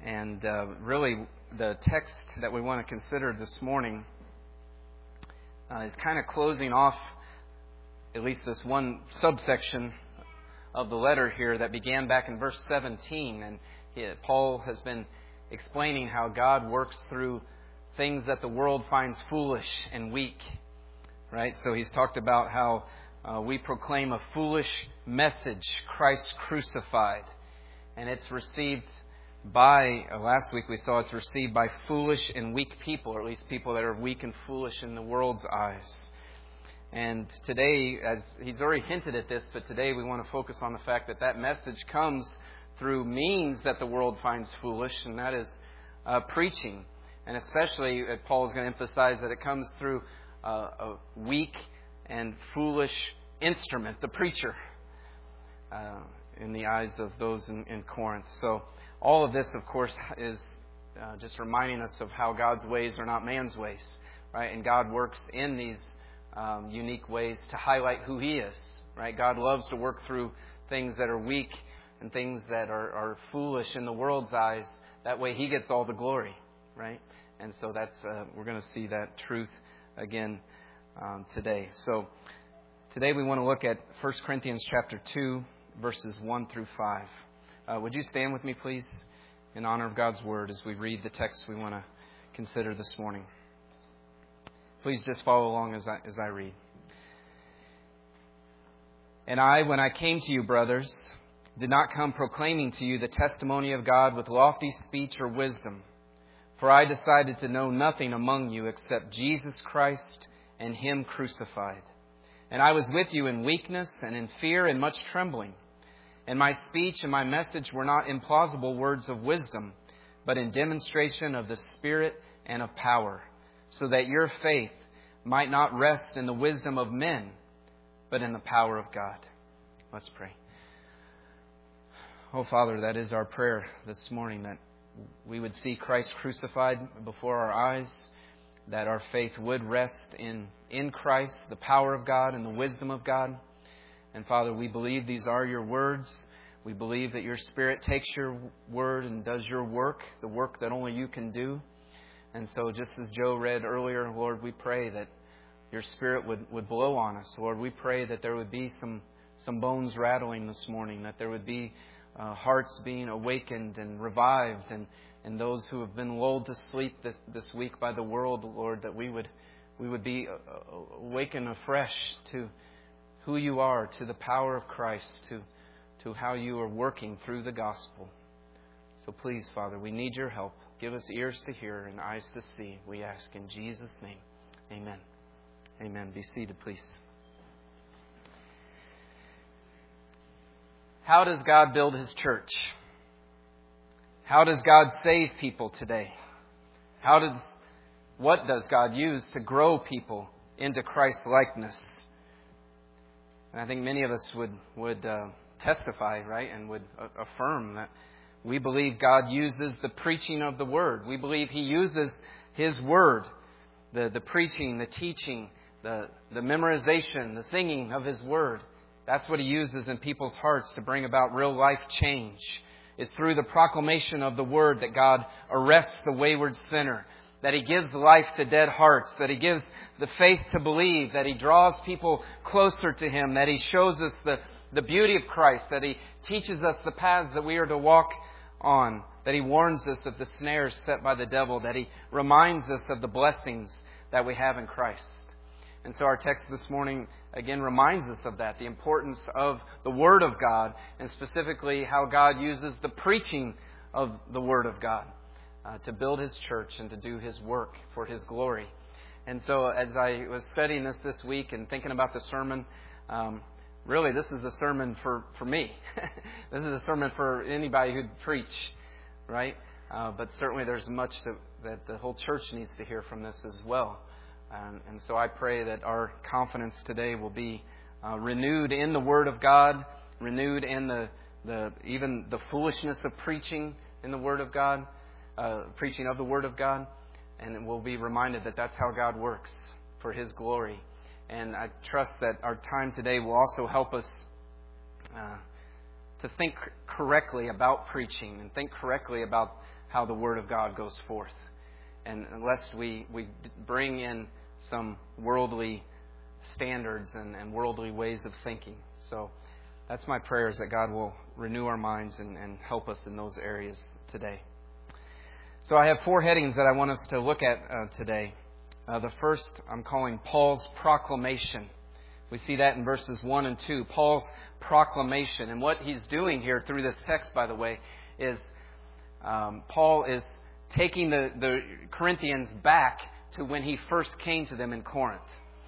And really, the text that we want to consider this morning is kind of closing off at least this one subsection of the letter here that began back in verse 17. And Paul has been explaining how God works through things that the world finds foolish and weak. Right? So he's talked about how we proclaim a foolish message, Christ crucified. And it's received by, last week we saw it's received by foolish and weak people, or at least people that are weak and foolish in the world's eyes. And today, as he's already hinted at this, but today we want to focus on the fact that that message comes through means that the world finds foolish, and that is preaching. And especially, Paul is going to emphasize that it comes through a weak and foolish instrument, the preacher, in the eyes of those in Corinth. So all of this, of course, is just reminding us of how God's ways are not man's ways, right? And God works in these unique ways to highlight who He is, right? God loves to work through things that are weak and things that are foolish in the world's eyes. That way He gets all the glory, right? And so that's we're going to see that truth again today. So today we want to look at 1 Corinthians chapter 2, verses 1 through 5. Would you stand with me, please, in honor of God's Word as we read the text we want to consider this morning. Please just follow along as I read. And I, when I came to you, brothers, did not come proclaiming to you the testimony of God with lofty speech or wisdom. For I decided to know nothing among you except Jesus Christ and Him crucified. And I was with you in weakness and in fear and much trembling. And my speech and my message were not implausible words of wisdom, but in demonstration of the Spirit and of power, so that your faith might not rest in the wisdom of men, but in the power of God. Let's pray. Oh, Father, that is our prayer this morning, that we would see Christ crucified before our eyes, that our faith would rest in Christ, the power of God and the wisdom of God. And Father, we believe these are your words. We believe that your Spirit takes your word and does your work, the work that only you can do. And so just as Joe read earlier, Lord, we pray that your Spirit would blow on us. Lord, we pray that there would be some bones rattling this morning, that there would be hearts being awakened and revived, and those who have been lulled to sleep this week by the world, Lord, that we would be awakened afresh to who you are, to the power of Christ, to how you are working through the gospel. So please, Father, we need your help. Give us ears to hear and eyes to see. We ask in Jesus' name. Amen. Amen. Be seated, please. How does God build His church? How does God save people today? What does God use to grow people into Christ's likeness? And I think many of us would testify, right, and would affirm that we believe God uses the preaching of the Word. We believe He uses His Word, the preaching, the teaching, the memorization, the singing of His Word. That's what He uses in people's hearts to bring about real life change. It's through the proclamation of the Word that God arrests the wayward sinner, that He gives life to dead hearts, that He gives the faith to believe, that He draws people closer to Him, that He shows us the beauty of Christ, that He teaches us the paths that we are to walk on, that He warns us of the snares set by the devil, that He reminds us of the blessings that we have in Christ. And so our text this morning again reminds us of that, the importance of the Word of God, and specifically how God uses the preaching of the Word of God to build His church and to do His work for His glory. And so as I was studying this week and thinking about the sermon, really this is the sermon for me. This is a sermon for anybody who'd preach, right? But certainly there's much that the whole church needs to hear from this as well. And so I pray that our confidence today will be renewed in the Word of God, renewed in even the foolishness of preaching in the Word of God, preaching of the Word of God, and we'll be reminded that that's how God works for His glory. And I trust that our time today will also help us to think correctly about preaching and think correctly about how the Word of God goes forth. And lest we bring in some worldly standards and worldly ways of thinking. So that's my prayer, is that God will renew our minds and help us in those areas today. So I have 4 headings that I want us to look at today. The first I'm calling Paul's proclamation. We see that in verses 1 and 2. Paul's proclamation. And what he's doing here through this text, by the way, is Paul is taking the Corinthians back to when he first came to them in Corinth.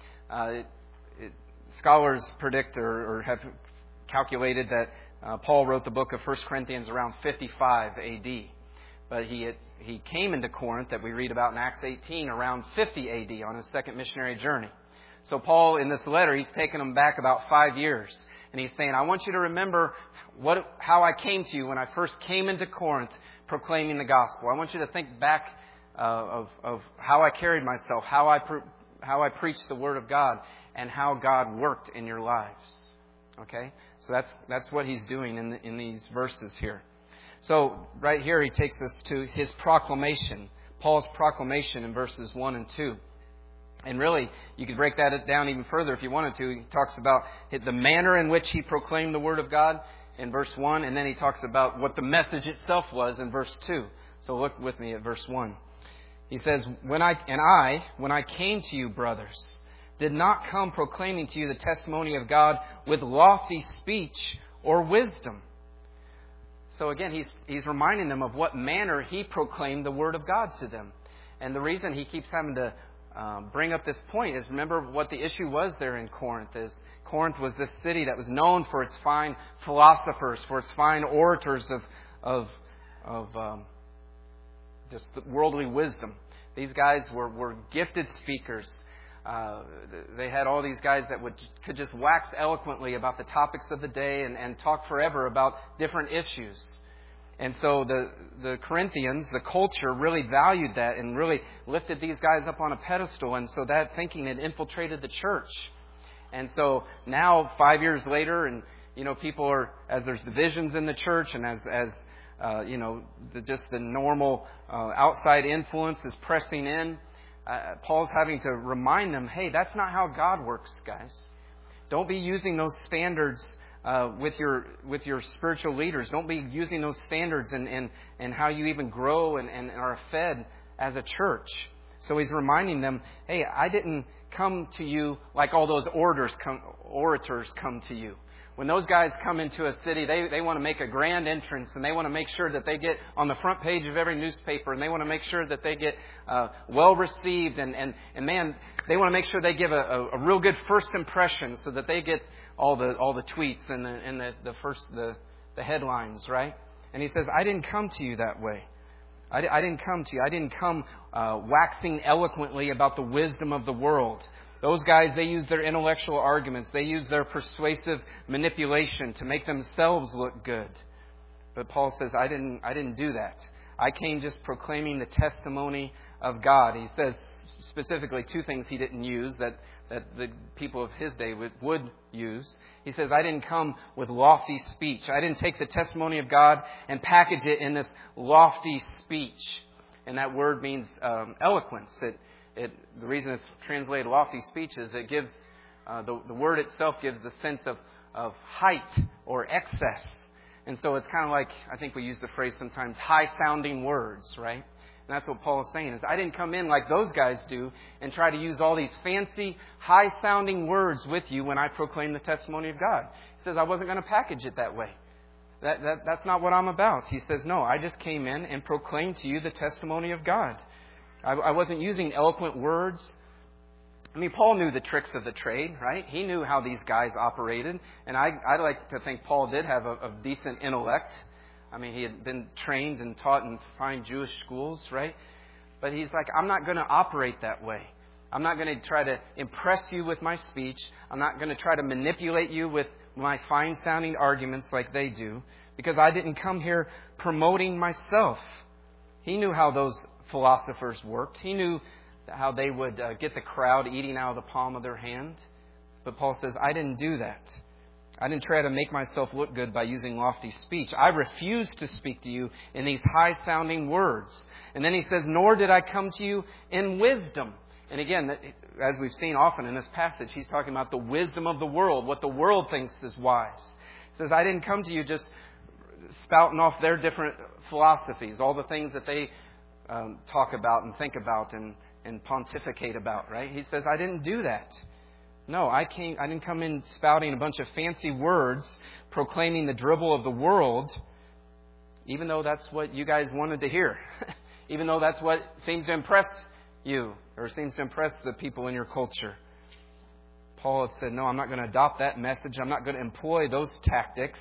Scholars predict or have calculated that Paul wrote the book of 1 Corinthians around 55 A.D. But he came into Corinth, that we read about in Acts 18, around 50 A.D. on his second missionary journey. So Paul, in this letter, he's taken them back about 5 years. And he's saying, I want you to remember how I came to you when I first came into Corinth proclaiming the gospel. I want you to think back of how I carried myself, how I preached the Word of God, and how God worked in your lives. Okay? So that's what he's doing in these verses here. So right here he takes us to his proclamation, Paul's proclamation in verses 1 and 2. And really, you could break that down even further if you wanted to. He talks about the manner in which he proclaimed the Word of God in verse 1, and then he talks about what the message itself was in verse 2. So look with me at verse 1. He says, when I came to you, brothers, did not come proclaiming to you the testimony of God with lofty speech or wisdom. So again, he's reminding them of what manner he proclaimed the Word of God to them. And the reason he keeps having to bring up this point is, remember what the issue was there in Corinth. Corinth was this city that was known for its fine philosophers, for its fine orators of just worldly wisdom. These guys were gifted speakers. They had all these guys that could just wax eloquently about the topics of the day and talk forever about different issues. And so the Corinthians, the culture, really valued that and really lifted these guys up on a pedestal. And so that thinking had infiltrated the church. And so now, 5 years later, and people are, as there's divisions in the church, and as just the normal outside influence is pressing in, Paul's having to remind them, hey, that's not how God works, guys. Don't be using those standards with your spiritual leaders. Don't be using those standards in how you even grow and are fed as a church. So he's reminding them, hey, I didn't come to you like all those orators come to you. When those guys come into a city, they want to make a grand entrance, and they want to make sure that they get on the front page of every newspaper, and they want to make sure that they get well received, and man, they want to make sure they give a real good first impression, so that they get all the tweets and the headlines, right? And he says, I didn't come to you that way. I didn't come to you. I didn't come waxing eloquently about the wisdom of the world. Those guys, they use their intellectual arguments. They use their persuasive manipulation to make themselves look good. But Paul says, I didn't do that. I came just proclaiming the testimony of God. He says specifically 2 things he didn't use that the people of his day would use. He says, I didn't come with lofty speech. I didn't take the testimony of God and package it in this lofty speech. And that word means eloquence. The reason it's translated lofty speech is it gives the word itself gives the sense of height or excess. And so it's kind of like, I think we use the phrase sometimes, high-sounding words, right? And that's what Paul is saying, is I didn't come in like those guys do and try to use all these fancy, high-sounding words with you when I proclaim the testimony of God. He says, I wasn't going to package it that way. That's not what I'm about. He says, no, I just came in and proclaimed to you the testimony of God. I wasn't using eloquent words. I mean, Paul knew the tricks of the trade, right? He knew how these guys operated. And I like to think Paul did have a decent intellect. I mean, he had been trained and taught in fine Jewish schools, right? But he's like, I'm not going to operate that way. I'm not going to try to impress you with my speech. I'm not going to try to manipulate you with my fine-sounding arguments like they do. Because I didn't come here promoting myself. He knew how those philosophers worked. He knew how they would get the crowd eating out of the palm of their hand. But Paul says, I didn't do that. I didn't try to make myself look good by using lofty speech. I refused to speak to you in these high-sounding words. And then he says, nor did I come to you in wisdom. And again, as we've seen often in this passage, he's talking about the wisdom of the world, what the world thinks is wise. He says, I didn't come to you just spouting off their different philosophies, all the things that they talk about and think about and pontificate about, right? He says, I didn't do that. No, I didn't come in spouting a bunch of fancy words, proclaiming the dribble of the world, even though that's what you guys wanted to hear. Even though that's what seems to impress you, or seems to impress the people in your culture. Paul had said, no, I'm not going to adopt that message. I'm not going to employ those tactics.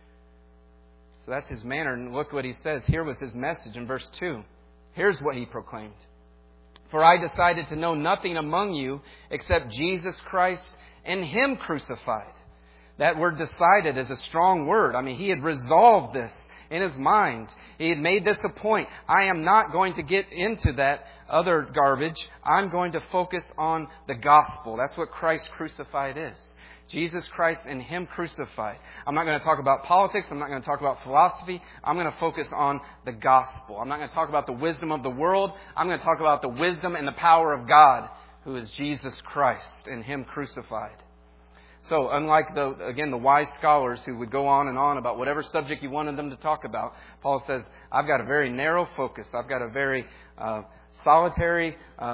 So that's his manner. And look what he says. Here was his message in verse 2. Here's what he proclaimed. For I decided to know nothing among you except Jesus Christ and Him crucified. That word decided is a strong word. I mean, he had resolved this in his mind. He had made this a point. I am not going to get into that other garbage. I'm going to focus on the gospel. That's what Christ crucified is. Jesus Christ and Him crucified. I'm not going to talk about politics. I'm not going to talk about philosophy. I'm going to focus on the gospel. I'm not going to talk about the wisdom of the world. I'm going to talk about the wisdom and the power of God, who is Jesus Christ and Him crucified. So, unlike the wise scholars who would go on and on about whatever subject you wanted them to talk about, Paul says, I've got a very narrow focus. I've got a very solitary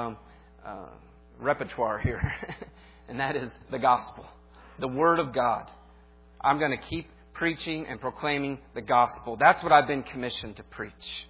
repertoire here. And that is the gospel, the Word of God. I'm going to keep preaching and proclaiming the gospel. That's what I've been commissioned to preach.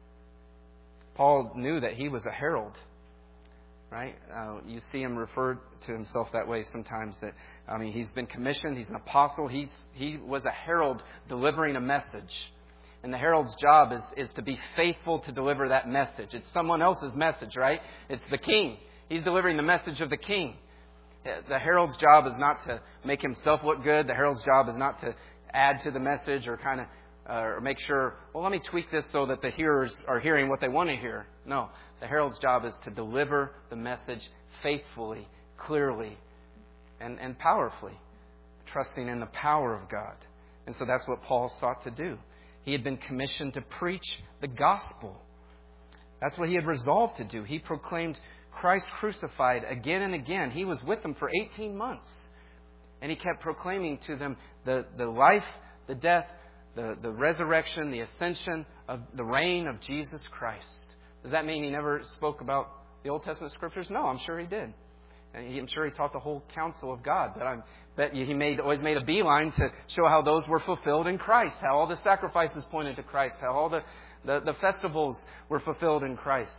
Paul knew that he was a herald. Right? You see him refer to himself that way sometimes. He's been commissioned. He's an apostle. He was a herald delivering a message. And the herald's job is to be faithful to deliver that message. It's someone else's message, right? It's the king. He's delivering the message of the king. The herald's job is not to make himself look good. The herald's job is not to add to the message or kind of or make sure, well, let me tweak this so that the hearers are hearing what they want to hear. No, the herald's job is to deliver the message faithfully, clearly, and powerfully, trusting in the power of God. And so that's what Paul sought to do. He had been commissioned to preach the gospel. That's what he had resolved to do. He proclaimed Christ crucified again and again. He was with them for 18 months. And he kept proclaiming to them the life, the death, the resurrection, the ascension of the reign of Jesus Christ. Does that mean he never spoke about the Old Testament Scriptures? No, I'm sure he did. And I'm sure he taught the whole counsel of God. But I bet you he always made a beeline to show how those were fulfilled in Christ, how all the sacrifices pointed to Christ, how all the festivals were fulfilled in Christ.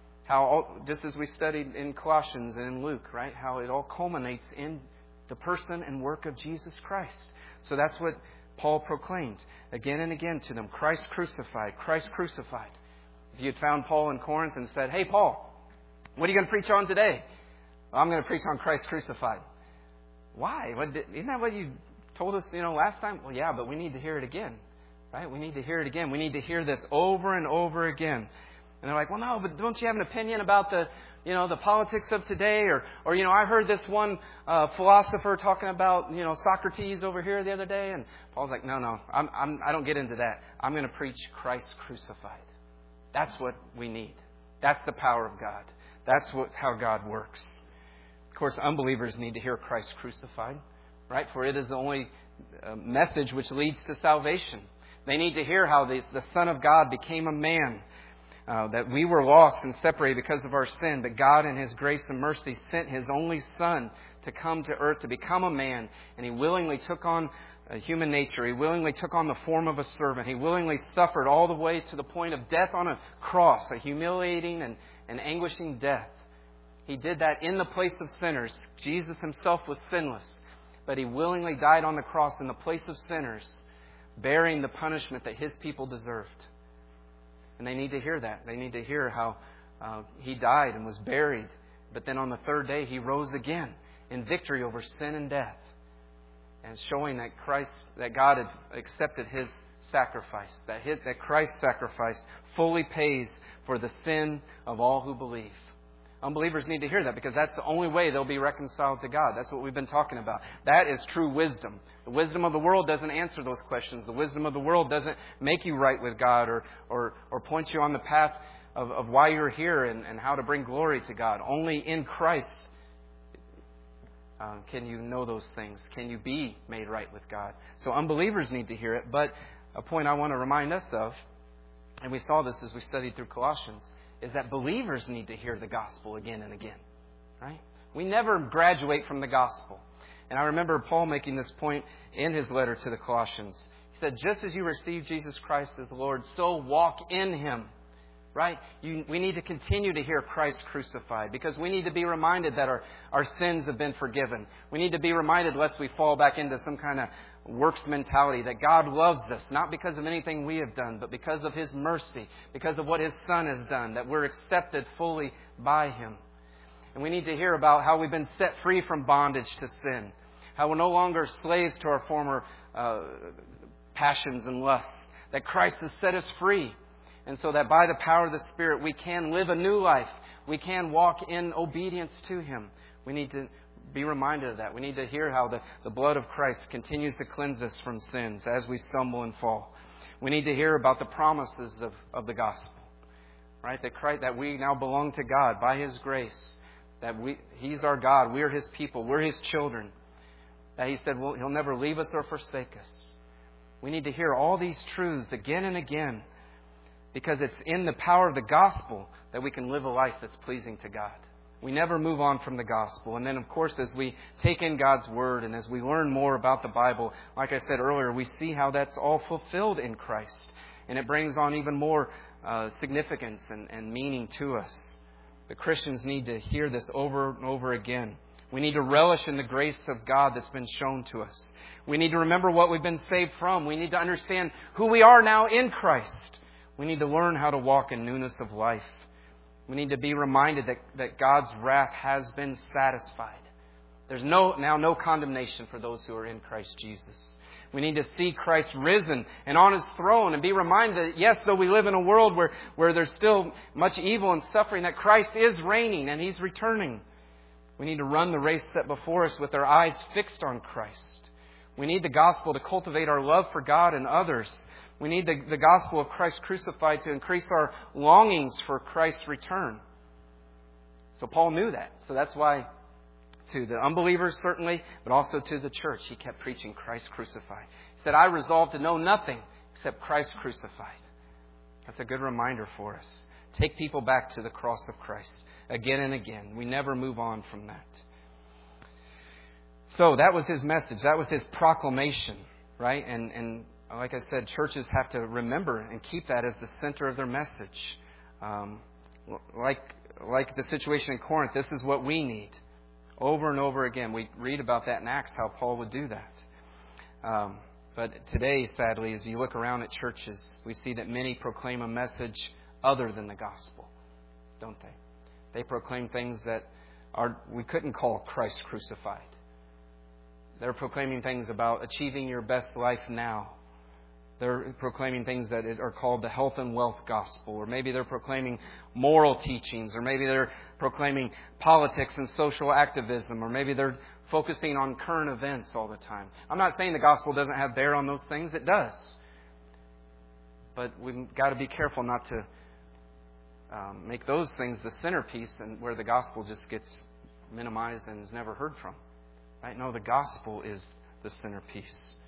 Just as we studied in Colossians and in Luke, right? How it all culminates in the person and work of Jesus Christ. So that's what Paul proclaimed again and again to them. Christ crucified, Christ crucified. If you had found Paul in Corinth and said, hey, Paul, what are you going to preach on today? Well, I'm going to preach on Christ crucified. Why? Isn't that what you told us, last time? Well, yeah, but we need to hear it again, right? We need to hear it again. We need to hear this over and over again. And they're like, well, no, but don't you have an opinion about the politics of today? Or I heard this one philosopher talking about, Socrates over here the other day. And Paul's like, no, I don't get into that. I'm going to preach Christ crucified. That's what we need. That's the power of God. That's how God works. Of course, unbelievers need to hear Christ crucified, right? For it is the only message which leads to salvation. They need to hear how the Son of God became a man, that we were lost and separated because of our sin, but God in His grace and mercy sent His only Son to come to earth, to become a man, and He willingly took on human nature. He willingly took on the form of a servant. He willingly suffered all the way to the point of death on a cross, a humiliating and anguishing death. He did that in the place of sinners. Jesus Himself was sinless, but He willingly died on the cross in the place of sinners, bearing the punishment that His people deserved. And they need to hear that. They need to hear how He died and was buried, but then on the third day He rose again in victory over sin and death, and showing that God had accepted His sacrifice, that Christ's sacrifice fully pays for the sin of all who believe. Unbelievers need to hear that because that's the only way they'll be reconciled to God. That's what we've been talking about. That is true wisdom. The wisdom of the world doesn't answer those questions. The wisdom of the world doesn't make you right with God or point you on the path of why you're here and how to bring glory to God. Only in Christ can you know those things. Can you be made right with God? So unbelievers need to hear it. But a point I want to remind us of, and we saw this as we studied through Colossians, is that believers need to hear the gospel again and again. Right? We never graduate from the gospel. And I remember Paul making this point in his letter to the Colossians. He said, just as you received Jesus Christ as Lord, so walk in Him. Right? We need to continue to hear Christ crucified because we need to be reminded that our sins have been forgiven. We need to be reminded, lest we fall back into some kind of works mentality, that God loves us, not because of anything we have done, but because of His mercy, because of what His Son has done, that we're accepted fully by Him. And we need to hear about how we've been set free from bondage to sin, how we're no longer slaves to our former passions and lusts, that Christ has set us free. And so that by the power of the Spirit, we can live a new life. We can walk in obedience to Him. We need to be reminded of that. We need to hear how the blood of Christ continues to cleanse us from sins as we stumble and fall. We need to hear about the promises of the gospel. Right? That we now belong to God by His grace. That He's our God. We're His people. We're His children. That He said, well, He'll never leave us or forsake us. We need to hear all these truths again and again. Because it's in the power of the gospel that we can live a life that's pleasing to God. We never move on from the gospel. And then, of course, as we take in God's Word and as we learn more about the Bible, like I said earlier, we see how that's all fulfilled in Christ. And it brings on even more significance and meaning to us. The Christians need to hear this over and over again. We need to relish in the grace of God that's been shown to us. We need to remember what we've been saved from. We need to understand who we are now in Christ. We need to learn how to walk in newness of life. We need to be reminded that God's wrath has been satisfied. There's now no condemnation for those who are in Christ Jesus. We need to see Christ risen and on His throne and be reminded that, yes, though we live in a world where there's still much evil and suffering, that Christ is reigning and He's returning. We need to run the race set before us with our eyes fixed on Christ. We need the gospel to cultivate our love for God and others. We need the gospel of Christ crucified to increase our longings for Christ's return. So Paul knew that. So that's why to the unbelievers certainly, but also to the church, he kept preaching Christ crucified. He said, I resolved to know nothing except Christ crucified. That's a good reminder for us. Take people back to the cross of Christ again and again. We never move on from that. So that was his message. That was his proclamation, right? And like I said, churches have to remember and keep that as the center of their message. Like the situation in Corinth, this is what we need. Over and over again. We read about that in Acts, how Paul would do that. But today, sadly, as you look around at churches, we see that many proclaim a message other than the gospel, don't they? They proclaim things that we couldn't call Christ crucified. They're proclaiming things about achieving your best life now. They're proclaiming things that are called the health and wealth gospel, or maybe they're proclaiming moral teachings, or maybe they're proclaiming politics and social activism, or maybe they're focusing on current events all the time. I'm not saying the gospel doesn't have bear on those things. It does. But we've got to be careful not to make those things the centerpiece and where the gospel just gets minimized and is never heard from. Right? No, the gospel is the centerpiece.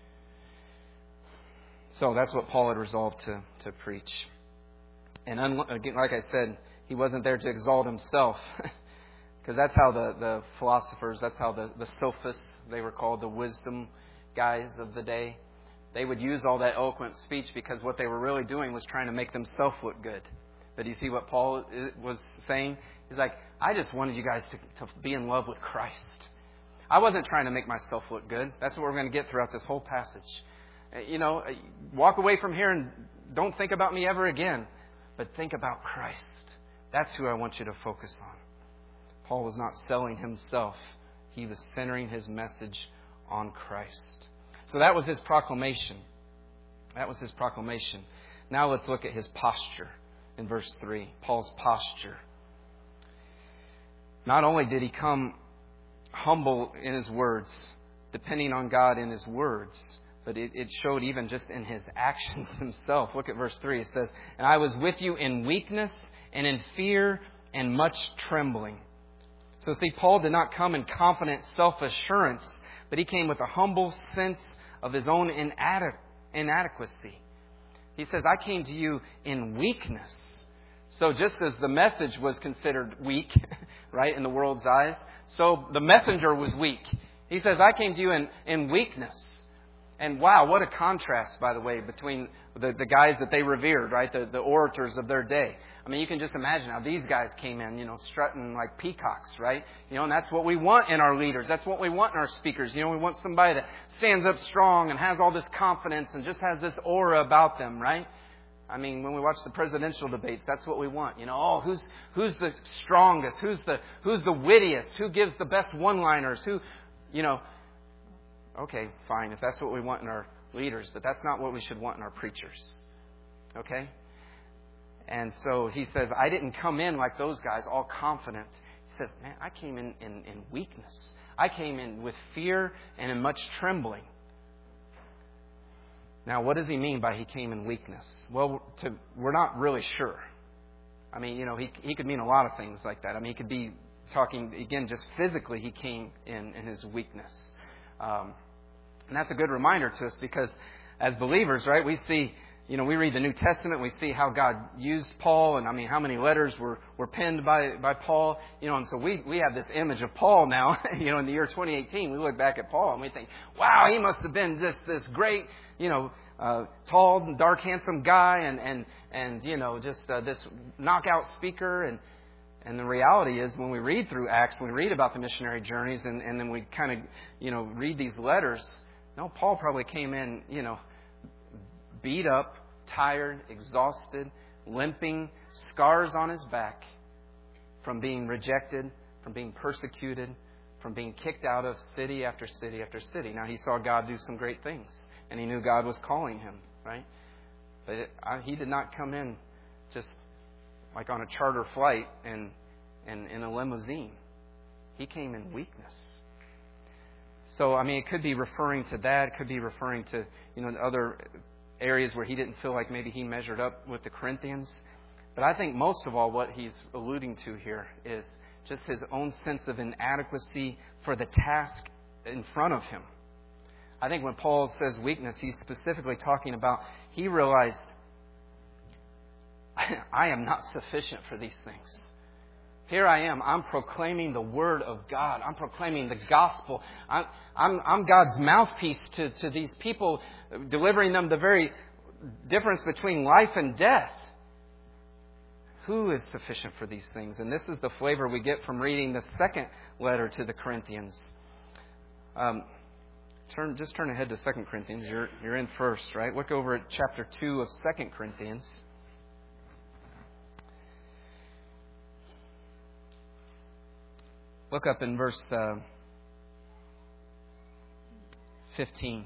So that's what Paul had resolved to preach. And again, like I said, he wasn't there to exalt himself. Because that's how the philosophers, that's how the sophists, they were called, the wisdom guys of the day. They would use all that eloquent speech because what they were really doing was trying to make themselves look good. But you see what Paul was saying? He's like, I just wanted you guys to be in love with Christ. I wasn't trying to make myself look good. That's what we're going to get throughout this whole passage. Walk away from here and don't think about me ever again. But think about Christ. That's who I want you to focus on. Paul was not selling himself. He was centering his message on Christ. So that was his proclamation. That was his proclamation. Now let's look at his posture in verse 3. Paul's posture. not only did he come humble in his words, depending on God in his words, but it showed even just in his actions himself. Look at verse 3. It says, "And I was with you in weakness and in fear and much trembling." So see, Paul did not come in confident self-assurance, but he came with a humble sense of his own inadequacy. He says, "I came to you in weakness." So just as the message was considered weak, right, in the world's eyes, so the messenger was weak. He says, "I came to you in weakness." And wow, what a contrast, by the way, between the guys that they revered, right? The orators of their day. I mean, you can just imagine how these guys came in, strutting like peacocks, right? And that's what we want in our leaders. That's what we want in our speakers. We want somebody that stands up strong and has all this confidence and just has this aura about them, right? I mean, when we watch the presidential debates, that's what we want. Who's the strongest? Who's the wittiest? Who gives the best one-liners? Okay, fine, if that's what we want in our leaders, but that's not what we should want in our preachers. Okay? And so he says, I didn't come in like those guys, all confident. He says, man, I came in weakness. I came in with fear and in much trembling. Now, what does he mean by he came in weakness? Well, we're not really sure. I mean, he could mean a lot of things like that. I mean, he could be talking, again, just physically he came in his weakness. And that's a good reminder to us because as believers, right, we see, we read the New Testament, we see how God used Paul, and I mean, how many letters were penned by Paul, and so we have this image of Paul now, in the year 2018, we look back at Paul and we think, wow, he must have been this great, tall, dark, handsome guy and this knockout speaker. And the reality is when we read through Acts, when we read about the missionary journeys and then we kind of, read these letters, no, Paul probably came in, beat up, tired, exhausted, limping, scars on his back from being rejected, from being persecuted, from being kicked out of city after city after city. Now, he saw God do some great things, and he knew God was calling him, right? But he did not come in just like on a charter flight and in a limousine. He came in weakness. So, I mean, it could be referring to that. It could be referring to, other areas where he didn't feel like maybe he measured up with the Corinthians. But I think most of all what he's alluding to here is just his own sense of inadequacy for the task in front of him. I think when Paul says weakness, he's specifically talking about he realized, I am not sufficient for these things. Here I am. I'm proclaiming the Word of God. I'm proclaiming the gospel. I'm God's mouthpiece to these people, delivering them the very difference between life and death. Who is sufficient for these things? And this is the flavor we get from reading the second letter to the Corinthians. Just turn ahead to 2 Corinthians. You're in first, right? Look over at chapter 2 of 2 Corinthians. Look up in verse 15.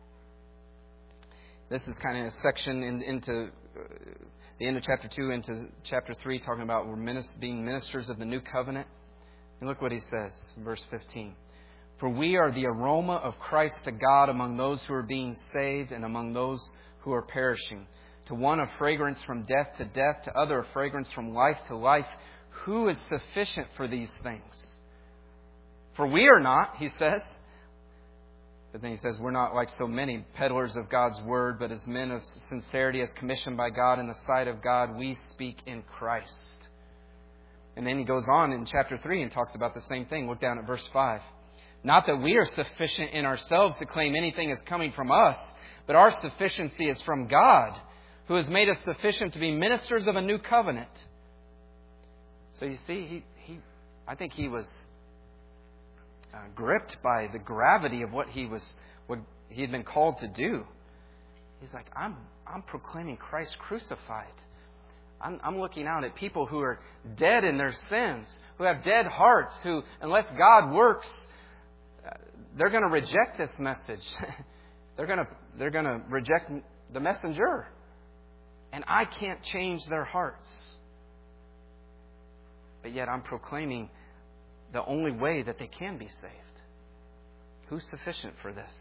This is kind of a section into the end of chapter 2 into chapter 3, talking about we're being ministers of the new covenant. And look what he says, verse 15. For we are the aroma of Christ to God among those who are being saved and among those who are perishing. To one a fragrance from death to death, to other a fragrance from life to life. Who is sufficient for these things? For we are not, he says. But then he says, we're not like so many peddlers of God's word, but as men of sincerity, as commissioned by God in the sight of God, we speak in Christ. And then he goes on in chapter 3 and talks about the same thing. Look down at verse 5. Not that we are sufficient in ourselves to claim anything is coming from us, but our sufficiency is from God, who has made us sufficient to be ministers of a new covenant. So you see, I think he was gripped by the gravity of what he had been called to do. He's like, I'm proclaiming Christ crucified. I'm looking out at people who are dead in their sins, who have dead hearts, who, unless God works, they're going to reject this message. They're going to reject the messenger. And I can't change their hearts. But yet I'm proclaiming the only way that they can be saved. Who's sufficient for this?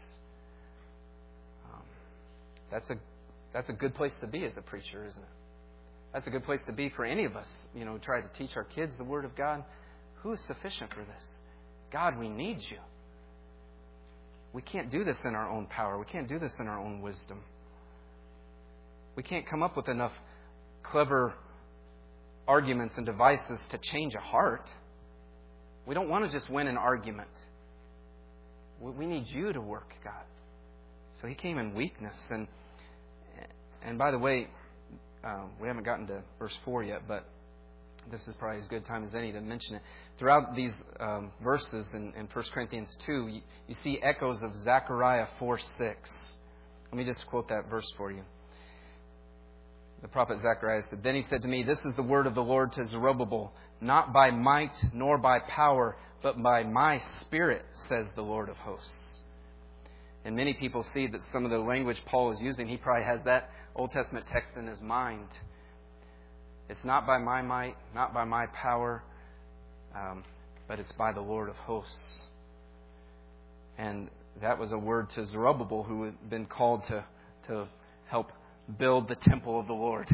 That's a good place to be as a preacher, isn't it? That's a good place to be for any of us. Try to teach our kids the Word of God. Who is sufficient for this? God, we need you. We can't do this in our own power. We can't do this in our own wisdom. We can't come up with enough clever arguments and devices to change a heart. We don't want to just win an argument. We need you to work, God. So He came in weakness. And by the way, we haven't gotten to verse 4 yet, but this is probably as good a time as any to mention it. Throughout these verses in 1 Corinthians 2, you see echoes of Zechariah 4:6. Let me just quote that verse for you. The prophet Zechariah said, "Then he said to me, this is the word of the Lord to Zerubbabel, not by might nor by power, but by my Spirit, says the Lord of hosts." And many people see that some of the language Paul is using, he probably has that Old Testament text in his mind. It's not by my might, not by my power, but it's by the Lord of hosts. And that was a word to Zerubbabel, who had been called to help build the temple of the Lord.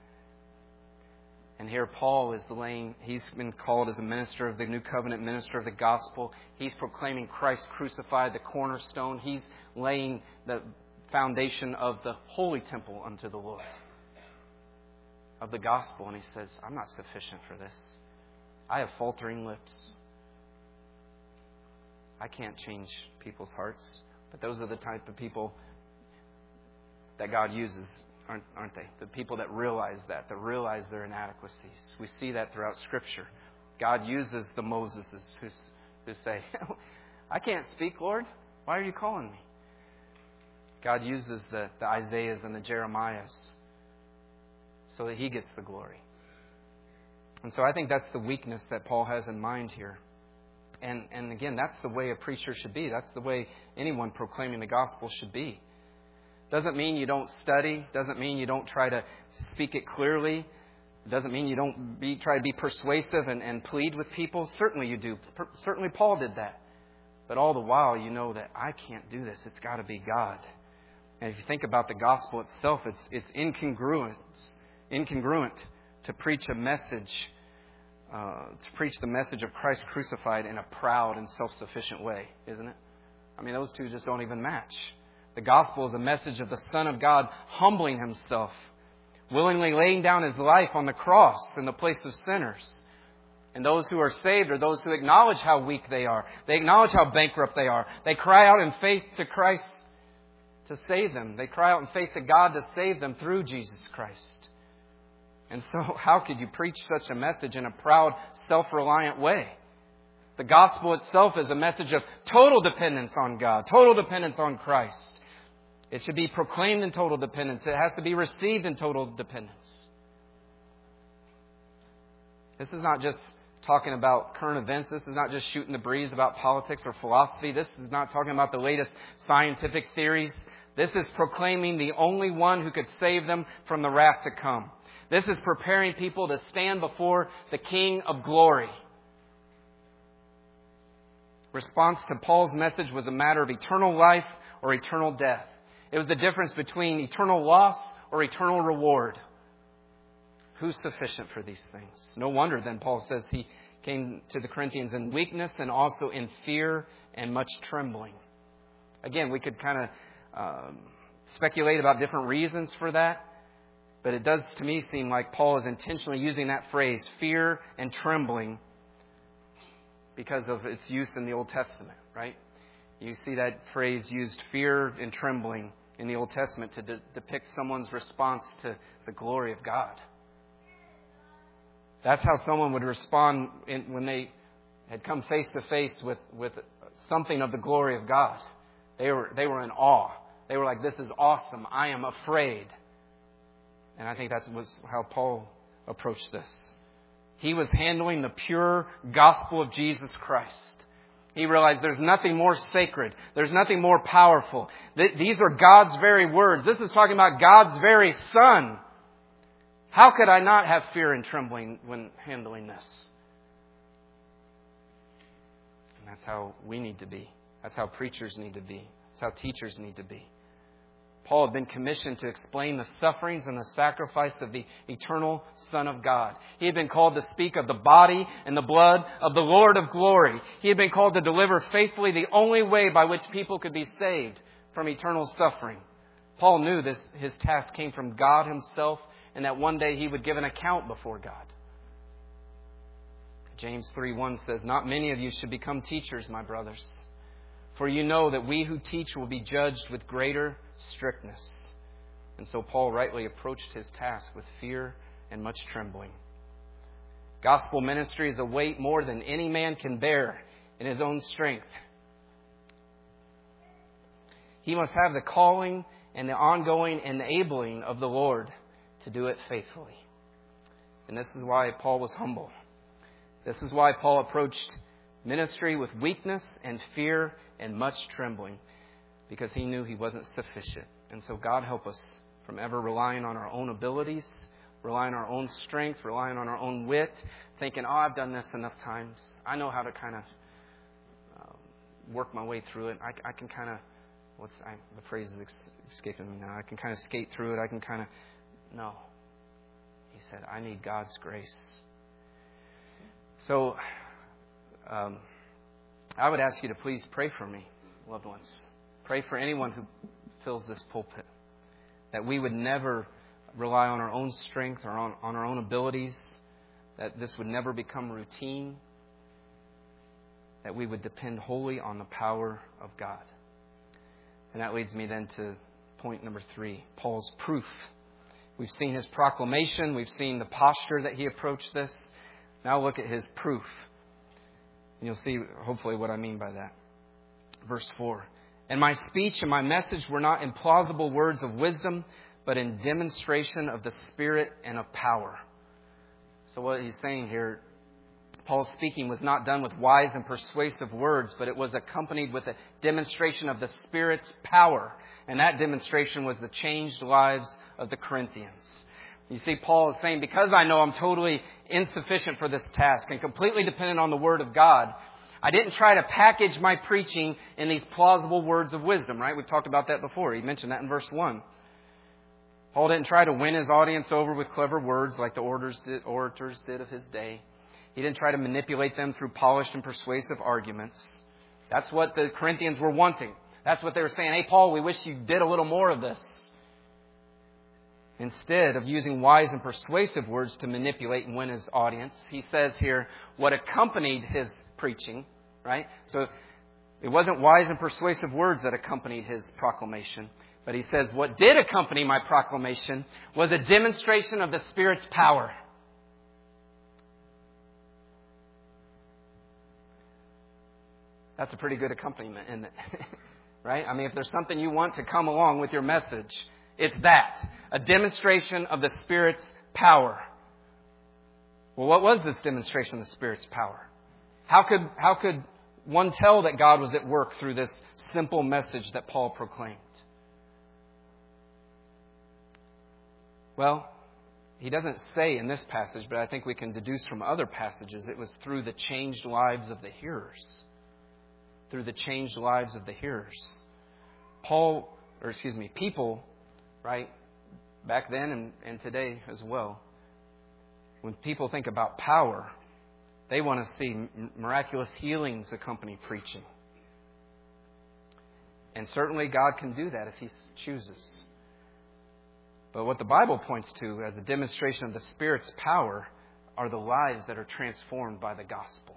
And here Paul he's been called as a minister of the new covenant, minister of the gospel. He's proclaiming Christ crucified, the cornerstone. He's laying the foundation of the holy temple unto the Lord, of the gospel. And he says, I'm not sufficient for this. I have faltering lips. I can't change people's hearts. But those are the type of people that God uses, aren't they? The people that realize their inadequacies. We see that throughout Scripture. God uses the Moseses who say, I can't speak, Lord. Why are you calling me? God uses the Isaiahs and the Jeremiahs so that He gets the glory. And so I think that's the weakness that Paul has in mind here. And again, that's the way a preacher should be. That's the way anyone proclaiming the gospel should be. Doesn't mean you don't study. Doesn't mean you don't try to speak it clearly. Doesn't mean you don't try to be persuasive and plead with people. Certainly you do. Certainly Paul did that. But all the while you know that I can't do this. It's got to be God. And if you think about the gospel itself, it's incongruent to preach a message, to preach the message of Christ crucified in a proud and self-sufficient way, isn't it? I mean, those two just don't even match. The gospel is a message of the Son of God humbling Himself, willingly laying down His life on the cross in the place of sinners. And those who are saved are those who acknowledge how weak they are. They acknowledge how bankrupt they are. They cry out in faith to Christ to save them. They cry out in faith to God to save them through Jesus Christ. And so how could you preach such a message in a proud, self-reliant way? The gospel itself is a message of total dependence on God, total dependence on Christ. It should be proclaimed in total dependence. It has to be received in total dependence. This is not just talking about current events. This is not just shooting the breeze about politics or philosophy. This is not talking about the latest scientific theories. This is proclaiming the only one who could save them from the wrath to come. This is preparing people to stand before the King of glory. Response to Paul's message was a matter of eternal life or eternal death. It was the difference between eternal loss or eternal reward. Who's sufficient for these things? No wonder then Paul says he came to the Corinthians in weakness and also in fear and much trembling. Again, we could kind of speculate about different reasons for that. But it does to me seem like Paul is intentionally using that phrase, fear and trembling, because of its use in the Old Testament, right? You see that phrase used, fear and trembling, in the Old Testament to depict someone's response to the glory of God. That's how someone would respond when they had come face to face with something of the glory of God. They were in awe. They were like, this is awesome. I am afraid. And I think that was how Paul approached this. He was handling the pure gospel of Jesus Christ. He realized there's nothing more sacred. There's nothing more powerful. These are God's very words. This is talking about God's very Son. How could I not have fear and trembling when handling this? And that's how we need to be. That's how preachers need to be. That's how teachers need to be. Paul had been commissioned to explain the sufferings and the sacrifice of the eternal Son of God. He had been called to speak of the body and the blood of the Lord of glory. He had been called to deliver faithfully the only way by which people could be saved from eternal suffering. Paul knew his task came from God Himself, and that one day he would give an account before God. James 3:1 says, "Not many of you should become teachers, my brothers, for you know that we who teach will be judged with greater strictness." And so Paul rightly approached his task with fear and much trembling. Gospel ministry is a weight more than any man can bear in his own strength. He must have the calling and the ongoing enabling of the Lord to do it faithfully. And this is why Paul was humble. This is why Paul approached ministry with weakness and fear and much trembling, because he knew he wasn't sufficient. And so God help us from ever relying on our own abilities, relying on our own strength, relying on our own wit, thinking, I've done this enough times. I know how to kind of work my way through it. I can kind of, the phrase is escaping me now. I can kind of skate through it. No. He said, I need God's grace. So, I would ask you to please pray for me, loved ones. Pray for anyone who fills this pulpit, that we would never rely on our own strength or on our own abilities, that this would never become routine, that we would depend wholly on the power of God. And that leads me then to point number 3, Paul's proof. We've seen his proclamation. We've seen the posture that he approached this. Now look at his proof. And you'll see hopefully what I mean by that. Verse 4. "And my speech and my message were not in plausible words of wisdom, but in demonstration of the Spirit and of power." So what he's saying here, Paul's speaking was not done with wise and persuasive words, but it was accompanied with a demonstration of the Spirit's power. And that demonstration was the changed lives of the Corinthians. You see, Paul is saying, because I know I'm totally insufficient for this task and completely dependent on the Word of God, I didn't try to package my preaching in these plausible words of wisdom, right? We've talked about that before. He mentioned that in verse 1. Paul didn't try to win his audience over with clever words like the orators did of his day. He didn't try to manipulate them through polished and persuasive arguments. That's what the Corinthians were wanting. That's what they were saying. Hey, Paul, we wish you did a little more of this. Instead of using wise and persuasive words to manipulate and win his audience, he says here what accompanied his preaching, right? So it wasn't wise and persuasive words that accompanied his proclamation, but he says what did accompany my proclamation was a demonstration of the Spirit's power. That's a pretty good accompaniment, isn't it? Right? I mean, if there's something you want to come along with your message, it's that. A demonstration of the Spirit's power. Well, what was this demonstration of the Spirit's power? How could one tell that God was at work through this simple message that Paul proclaimed? Well, he doesn't say in this passage, but I think we can deduce from other passages it was through the changed lives of the hearers. Through the changed lives of the hearers. People, right, back then and today as well, when people think about power, they want to see miraculous healings accompany preaching. And certainly God can do that if He chooses. But what the Bible points to as a demonstration of the Spirit's power are the lives that are transformed by the gospel.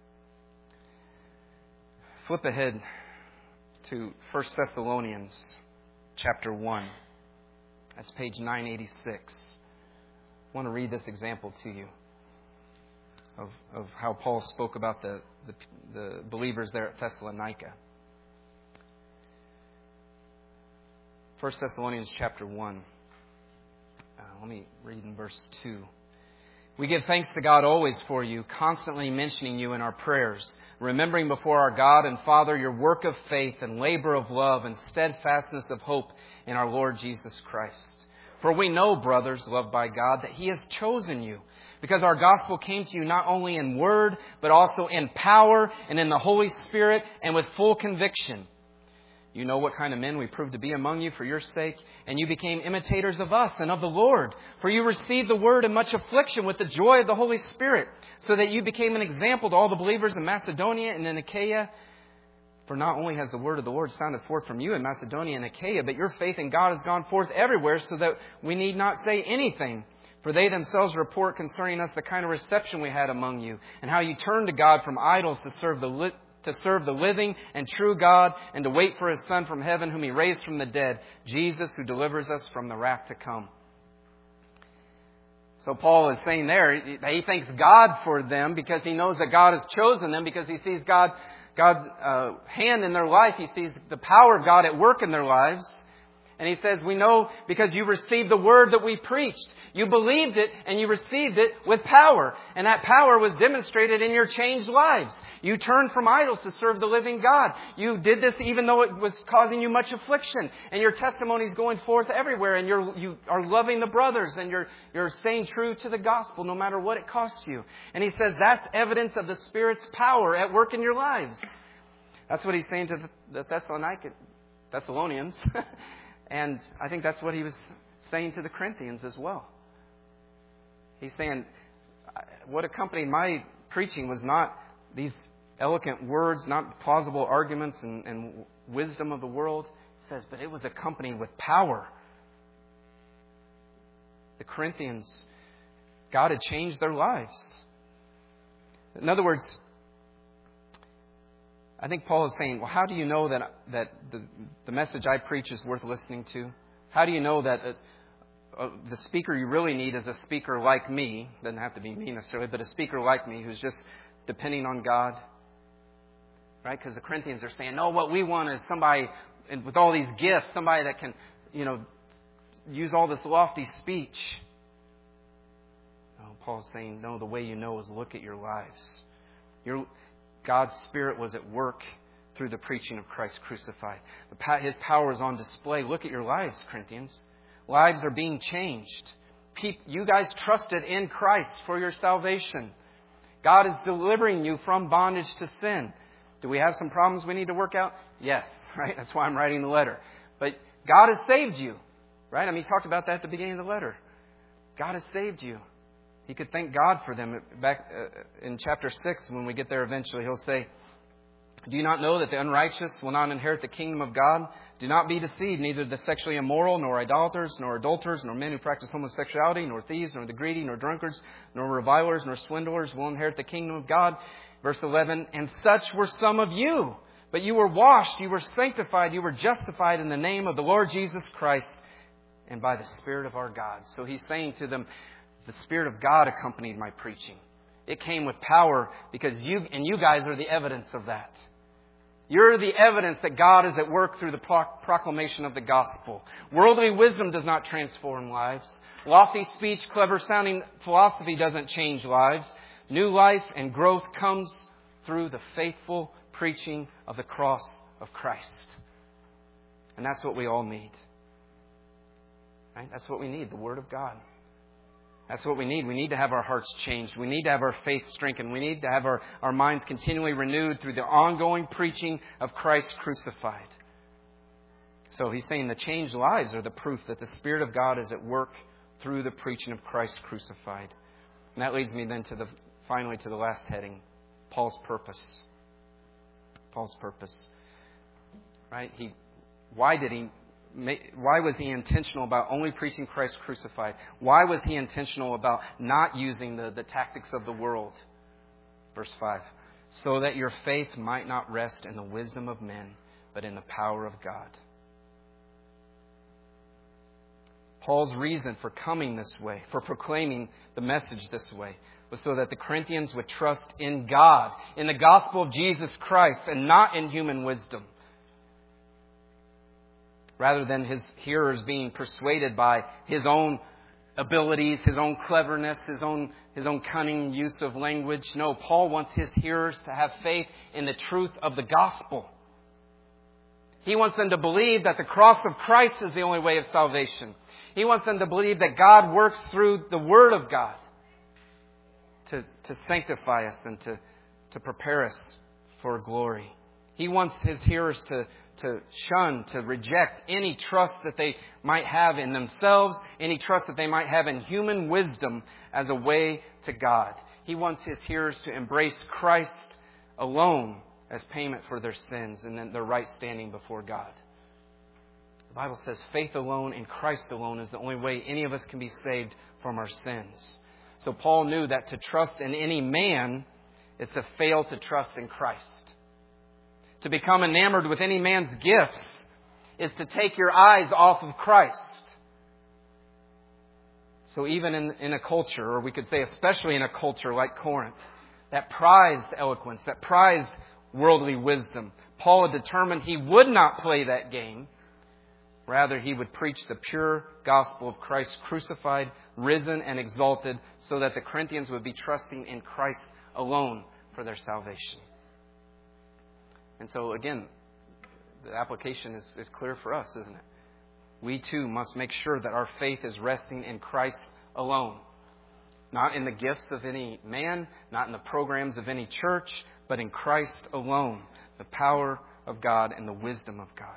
Flip ahead to 1 Thessalonians chapter 1. That's page 986. I want to read this example to you of how Paul spoke about the believers there at Thessalonica. 1 Thessalonians chapter 1. Let me read in verse 2. "We give thanks to God always for you, constantly mentioning you in our prayers, remembering before our God and Father your work of faith and labor of love and steadfastness of hope in our Lord Jesus Christ. For we know, brothers, loved by God, that He has chosen you, because our gospel came to you not only in word, but also in power and in the Holy Spirit and with full conviction. You know what kind of men we proved to be among you for your sake, and you became imitators of us and of the Lord. For you received the word in much affliction with the joy of the Holy Spirit, so that you became an example to all the believers in Macedonia and in Achaia. For not only has the word of the Lord sounded forth from you in Macedonia and Achaia, but your faith in God has gone forth everywhere, so that we need not say anything. For they themselves report concerning us the kind of reception we had among you, and how you turned to God from idols to serve the living and true God, and to wait for His Son from heaven, whom He raised from the dead, Jesus, who delivers us from the wrath to come. So Paul is saying there, he thanks God for them because he knows that God has chosen them, because he sees God's hand in their life. He sees the power of God at work in their lives. And he says, we know because you received the word that we preached. You believed it and you received it with power. And that power was demonstrated in your changed lives. You turned from idols to serve the living God. You did this even though it was causing you much affliction. And your testimony is going forth everywhere. And you are loving the brothers. And you're staying true to the gospel no matter what it costs you. And he says that's evidence of the Spirit's power at work in your lives. That's what he's saying to the Thessalonians. And I think that's what he was saying to the Corinthians as well. He's saying, what accompanied my preaching was not these eloquent words, not plausible arguments and wisdom of the world. He says, but it was accompanied with power. The Corinthians, God had changed their lives. In other words, I think Paul is saying, well, how do you know that the message I preach is worth listening to? How do you know that the speaker you really need is a speaker like me? Doesn't have to be me necessarily, but a speaker like me who's just depending on God. Right? Because the Corinthians are saying, no, what we want is somebody with all these gifts, somebody that can, use all this lofty speech. No, Paul's saying, no, the way you know is look at your lives. God's Spirit was at work through the preaching of Christ crucified. His power is on display. Look at your lives, Corinthians. Lives are being changed. You guys trusted in Christ for your salvation. God is delivering you from bondage to sin. Do we have some problems we need to work out? Yes, right? That's why I'm writing the letter. But God has saved you, right? I mean, he talked about that at the beginning of the letter. God has saved you. He could thank God for them. Back in chapter 6, when we get there eventually, he'll say, do you not know that the unrighteous will not inherit the kingdom of God? Do not be deceived. Neither the sexually immoral, nor idolaters, nor adulterers, nor men who practice homosexuality, nor thieves, nor the greedy, nor drunkards, nor revilers, nor swindlers will inherit the kingdom of God. Verse 11, and such were some of you. But you were washed, you were sanctified, you were justified in the name of the Lord Jesus Christ and by the Spirit of our God. So he's saying to them, the Spirit of God accompanied my preaching. It came with power because you guys are the evidence of that. You're the evidence that God is at work through the proclamation of the gospel. Worldly wisdom does not transform lives. Lofty speech, clever sounding philosophy doesn't change lives. New life and growth comes through the faithful preaching of the cross of Christ. And that's what we all need. Right? That's what we need, the Word of God. That's what we need. We need to have our hearts changed. We need to have our faith strengthened. We need to have our minds continually renewed through the ongoing preaching of Christ crucified. So he's saying the changed lives are the proof that the Spirit of God is at work through the preaching of Christ crucified. And that leads me then finally to the last heading, Paul's purpose. Paul's purpose. Right? Why was he intentional about only preaching Christ crucified? Why was he intentional about not using the tactics of the world? Verse 5. So that your faith might not rest in the wisdom of men, but in the power of God. Paul's reason for coming this way, for proclaiming the message this way, was so that the Corinthians would trust in God, in the gospel of Jesus Christ, and not in human wisdom. Rather than his hearers being persuaded by his own abilities, his own cleverness, his own cunning use of language. No, Paul wants his hearers to have faith in the truth of the gospel. He wants them to believe that the cross of Christ is the only way of salvation. He wants them to believe that God works through the Word of God to sanctify us and to prepare us for glory. He wants His hearers to shun, to reject any trust that they might have in themselves, any trust that they might have in human wisdom as a way to God. He wants His hearers to embrace Christ alone as payment for their sins and then their right standing before God. The Bible says faith alone in Christ alone is the only way any of us can be saved from our sins. So Paul knew that to trust in any man is to fail to trust in Christ. To become enamored with any man's gifts is to take your eyes off of Christ. So even in a culture, or we could say especially in a culture like Corinth, that prized eloquence, that prized worldly wisdom, Paul had determined he would not play that game. Rather, he would preach the pure gospel of Christ crucified, risen, and exalted so that the Corinthians would be trusting in Christ alone for their salvation. And so again, the application is clear for us, isn't it? We too must make sure that our faith is resting in Christ alone. Not in the gifts of any man, not in the programs of any church, but in Christ alone, the power of God and the wisdom of God.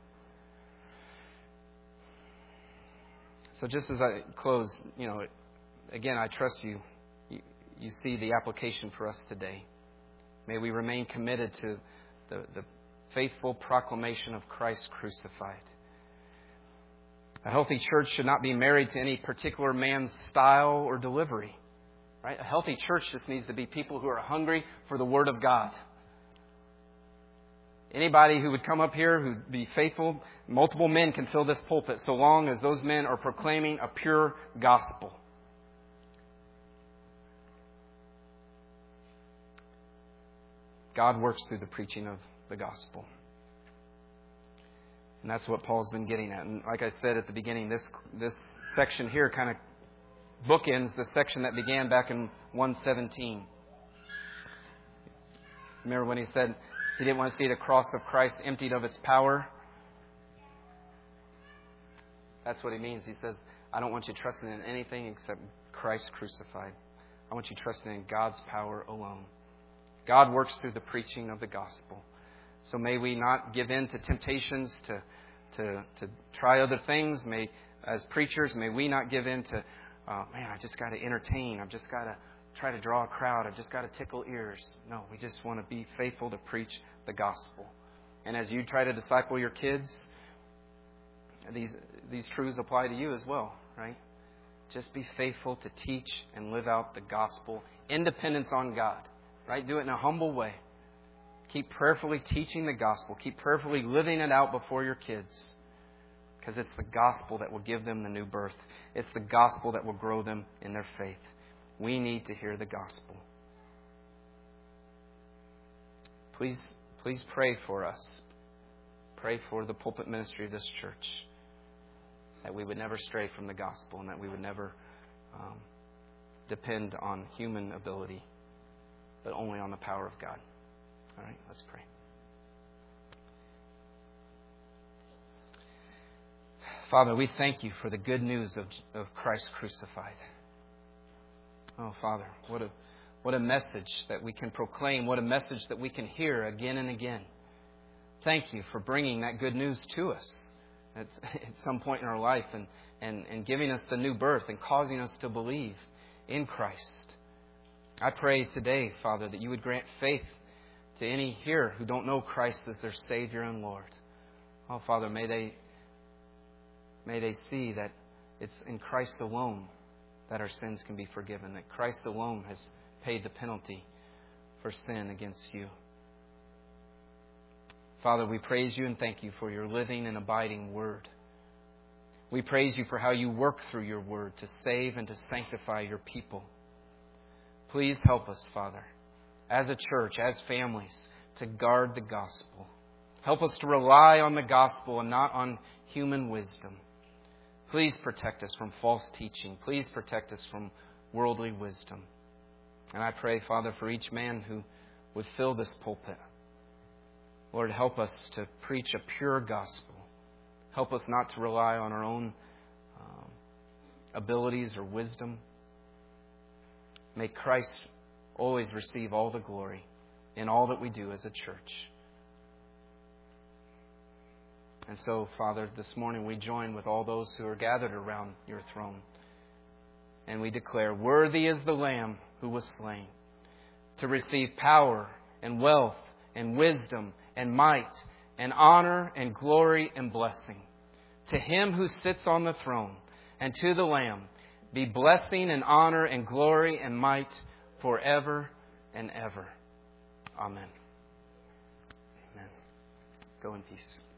So just as I close, again, I trust you see the application for us today. May we remain committed to the faithful proclamation of Christ crucified. A healthy church should not be married to any particular man's style or delivery. Right? A healthy church just needs to be people who are hungry for the Word of God. Anybody who would come up here who'd be faithful, multiple men can fill this pulpit so long as those men are proclaiming a pure gospel. God works through the preaching of the gospel. And that's what Paul's been getting at. And like I said at the beginning, this section here kind of bookends the section that began back in 1:17. Remember when he said he didn't want to see the cross of Christ emptied of its power? That's what he means. He says, I don't want you trusting in anything except Christ crucified. I want you trusting in God's power alone. God works through the preaching of the gospel. So may we not give in to temptations to try other things. As preachers, may we not give in to, I just got to entertain. I've just got to try to draw a crowd. I've just got to tickle ears. No, we just want to be faithful to preach the gospel. And as you try to disciple your kids, these truths apply to you as well, right? Just be faithful to teach and live out the gospel. Independence on God, right? Do it in a humble way. Keep prayerfully teaching the gospel. Keep prayerfully living it out before your kids. Because it's the gospel that will give them the new birth. It's the gospel that will grow them in their faith. We need to hear the gospel. Please pray for us. Pray for the pulpit ministry of this church. That we would never stray from the gospel and that we would never depend on human ability, but only on the power of God. All right, let's pray. Father, we thank you for the good news of Christ crucified. Oh, Father, what a message that we can proclaim. What a message that we can hear again and again. Thank you for bringing that good news to us at some point in our life and giving us the new birth and causing us to believe in Christ. I pray today, Father, that you would grant faith to any here who don't know Christ as their Savior and Lord. Oh, Father, may they see that it's in Christ alone that our sins can be forgiven, that Christ alone has paid the penalty for sin against you. Father, we praise you and thank you for your living and abiding word. We praise you for how you work through your word to save and to sanctify your people. Please help us, Father, as a church, as families, to guard the gospel. Help us to rely on the gospel and not on human wisdom. Please protect us from false teaching. Please protect us from worldly wisdom. And I pray, Father, for each man who would fill this pulpit. Lord, help us to preach a pure gospel. Help us not to rely on our own abilities or wisdom. May Christ always receive all the glory in all that we do as a church. And so, Father, this morning we join with all those who are gathered around your throne. And we declare, worthy is the Lamb who was slain to receive power and wealth and wisdom and might and honor and glory and blessing. To Him who sits on the throne and to the Lamb be blessing and honor and glory and might forever and ever. Amen. Amen. Go in peace.